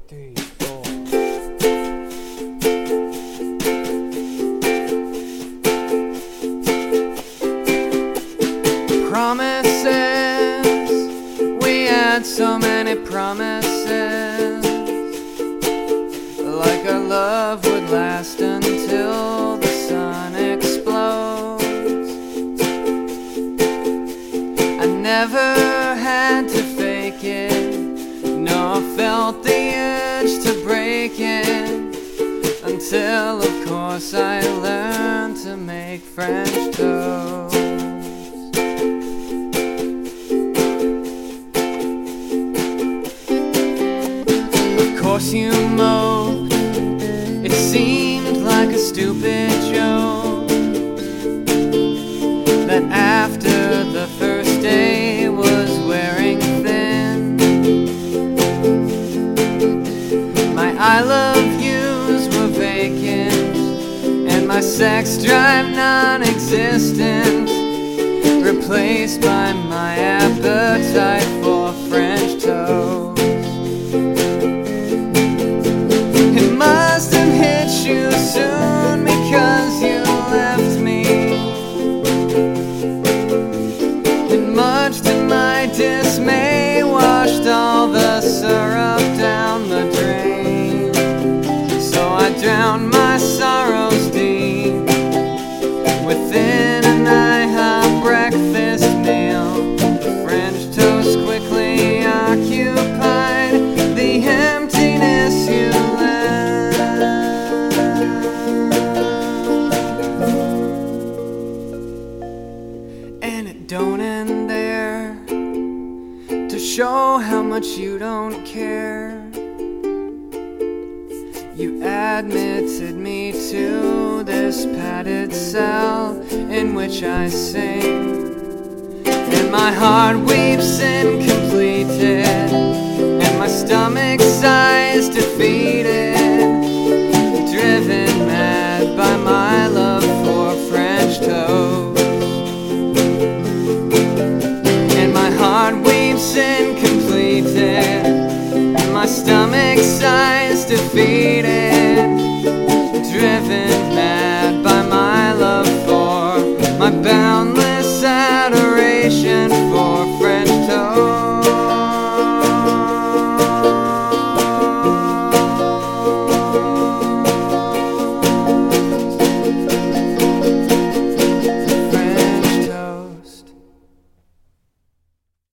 3, 4. Promises, we had so many promises, like our love would last until the sun explodes. I never had to fake it, nor felt the urge to break it, until of course I learned to make French toast. Of course you moped, it seemed like a stupid joke, that after the first day was wearing thin. My I love yous were vacant, and my sex drive non-existent, replaced by my appetite for French toast. It must have hit you soon because you left me, and much to my dismay washed all the syrup down the drain. So I drowned my sorrows deep within an IHOP breakfast meal. French toast quickly occupied the emptiness you left. And it don't end there. To show how much you don't care, you admitted me to this padded cell in which I sing, and my heart weeps in complete